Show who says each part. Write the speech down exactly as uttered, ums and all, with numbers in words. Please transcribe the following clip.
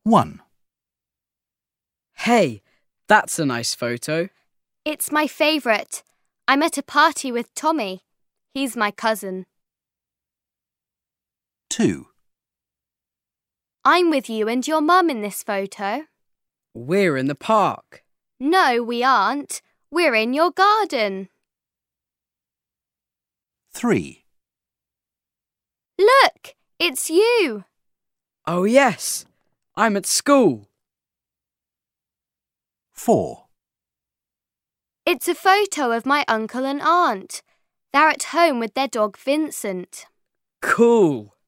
Speaker 1: one.
Speaker 2: Hey, that's a nice photo.
Speaker 3: It's my favourite. I'm at a party with Tommy. He's my cousin.
Speaker 1: two.
Speaker 3: I'm with you and your mum in this photo.
Speaker 2: We're in the park.
Speaker 3: No, we aren't. We're in your garden.
Speaker 1: three.
Speaker 3: Look, it's you.
Speaker 2: Oh yes, I'm at school.
Speaker 1: four.
Speaker 3: It's a photo of my uncle and aunt. They're at home with their dog Vincent.
Speaker 2: Cool.